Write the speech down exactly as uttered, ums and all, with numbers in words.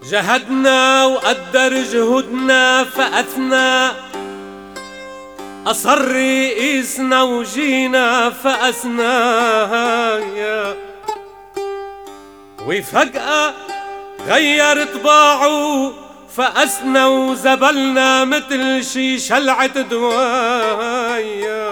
جهدنا وقدر جهودنا فأثنى، أصر يقيسنا وجينا فأسنا، وفجأة غير طباعه فأسنا وزبلنا متل شي شلعة دوايا.